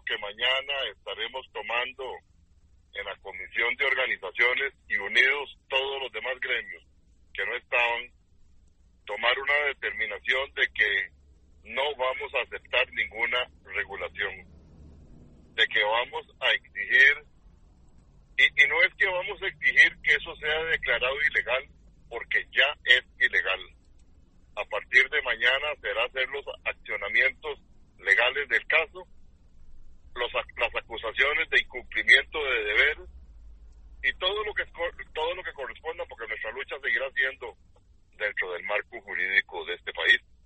que mañana estaremos tomando en la Comisión de Organizaciones y unidos todos los demás gremios que no estaban, tomar una determinación de que no vamos a aceptar ninguna regulación, de que vamos a exigir, y no es que vamos a exigir que eso sea declarado ilegal, porque ya es ilegal. A partir de mañana será hacer los accionamientos legales del caso, las acusaciones de incumplimiento de deberes y todo lo que corresponda, porque nuestra lucha seguirá siendo dentro del marco jurídico de este país.